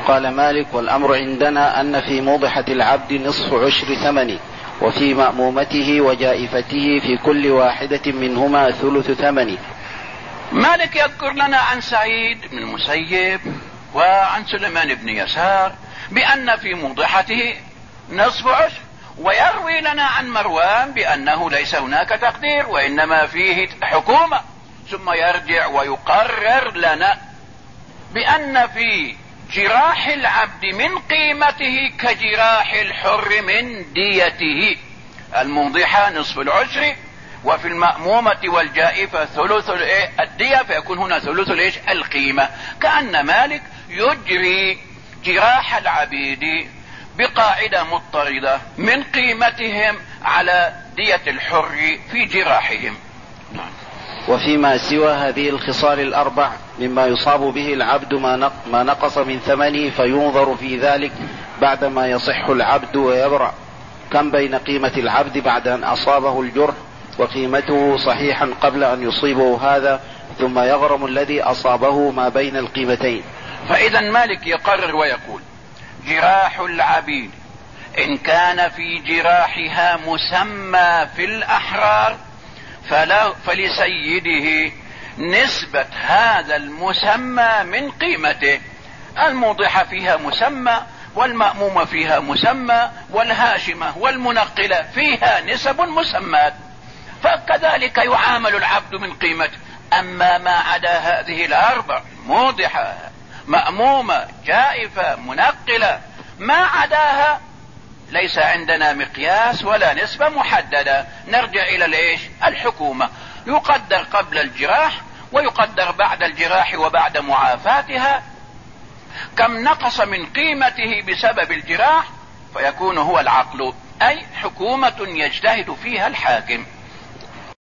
قال مالك: والأمر عندنا أن في موضحة العبد نصف عشر ثمن، وفي مأمومته وجائفته في كل واحدة منهما ثلث ثمن. مالك يذكر لنا عن سعيد بن المسيب وعن سليمان بن يسار بأن في موضحته نصف عشر، ويروي لنا عن مروان بأنه ليس هناك تقدير وإنما فيه حكومة، ثم يرجع ويقرر لنا بأن في جراح العبد من قيمته كجراح الحر من ديته. الموضحة نصف العشر، وفي المأمومة والجائفة ثلث الدية، فيكون هنا ثلث القيمة. كأن مالك يجري جراح العبيد بقاعدة مضطردة من قيمتهم على دية الحر في جراحهم. وفيما سوى هذه الخصال الأربع مما يصاب به العبد ما نقص من ثمنه، فينظر في ذلك بعدما يصح العبد ويبرأ، كم بين قيمة العبد بعد أن أصابه الجرح وقيمته صحيحا قبل أن يصيبه هذا، ثم يغرم الذي أصابه ما بين القيمتين. فإذا مالك يقرر ويقول: جراح العبيد إن كان في جراحها مسمى في الأحرار فلسيده نسبة هذا المسمى من قيمته. الموضحة فيها مسمى، والمأمومة فيها مسمى، والهاشمة والمنقلة فيها نسب مسمات، فكذلك يعامل العبد من قيمته. أما ما عدا هذه الأربع، موضحة، مأمومة، جائفة، منقلة، ما عداها ليس عندنا مقياس ولا نسبة محددة، نرجع إلى الحكومة. يقدر قبل الجراح ويقدر بعد الجراح وبعد معافاتها كم نقص من قيمته بسبب الجراح، فيكون هو العقل، أي حكومة يجتهد فيها الحاكم.